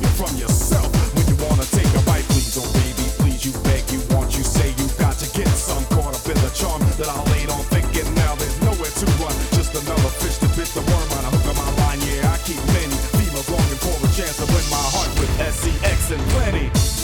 from yourself when you wanna take a bite. Please, oh baby, please, you beg, you want, you say you got to get some. Caught up in the charm that I laid on thinking now there's nowhere to run. Just another fish to bit the worm on a hook of my line. Yeah, I keep many females longing for a chance to win my heart with SEX and plenty.